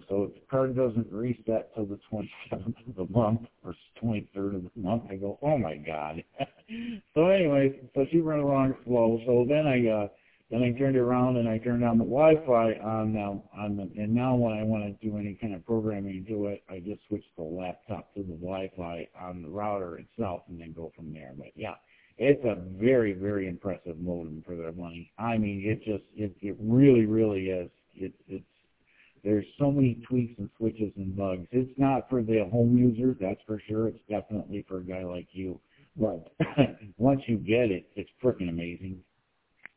so if the card doesn't reset till the 27th of the month or 23rd of the month, I go, oh my God. So anyway, so she ran along slow. So then I turned it around and I turned on the Wi-Fi and now when I want to do any kind of programming to it, I just switch the laptop to the Wi-Fi on the router itself and then go from there. But yeah, it's a very, very impressive modem for their money. I mean, it really, really is. There's so many tweaks and switches and bugs. It's not for the home user, that's for sure. It's definitely for a guy like you. But once you get it, it's freaking amazing.